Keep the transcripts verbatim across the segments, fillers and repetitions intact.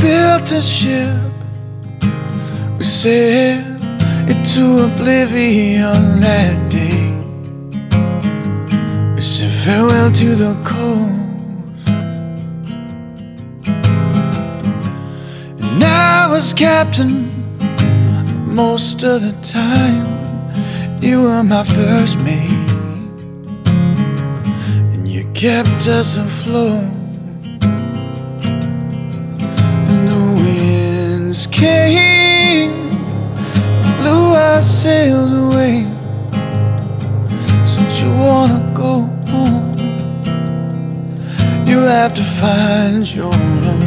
built a ship, we sailed into oblivion that day. We said farewell to the coast, and I was captain most of the time. You were my first mate, and you kept us afloat. And the winds came, blew our sails away. Since you wanna go home, you'll have to find your own.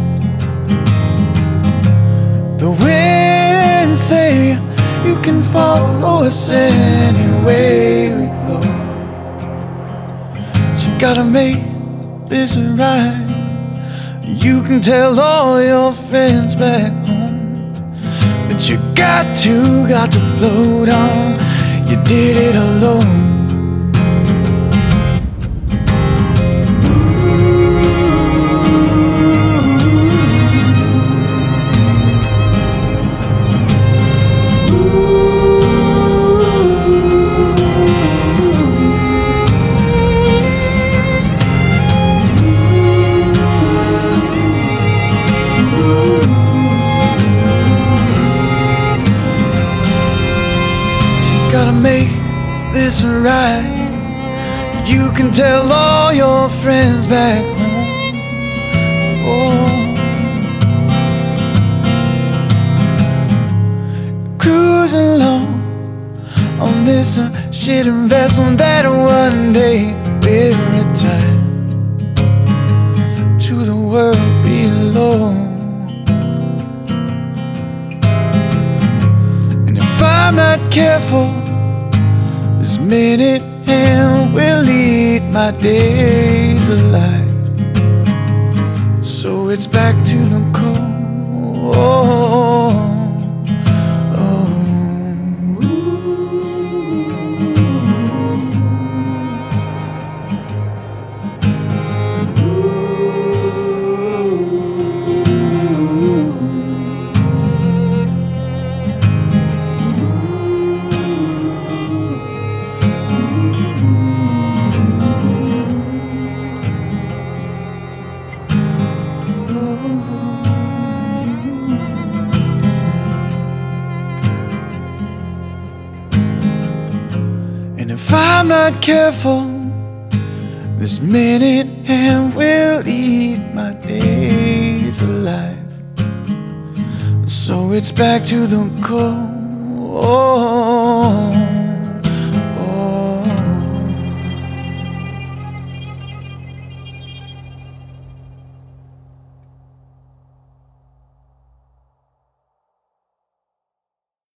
The winds say you can follow us any way we go, but you gotta make this right. You can tell all your friends back home, but you got to, got to float on. You did it alone. Gotta make this right. You can tell all your friends back home. Oh, cruising along on this uh, shitty vessel that one day will return to the world below. And if I'm not careful, this minute hand will lead my days of life. So it's back to the cold. Oh, and if I'm not careful, this minute hand will eat my days alive. So it's back to the cold.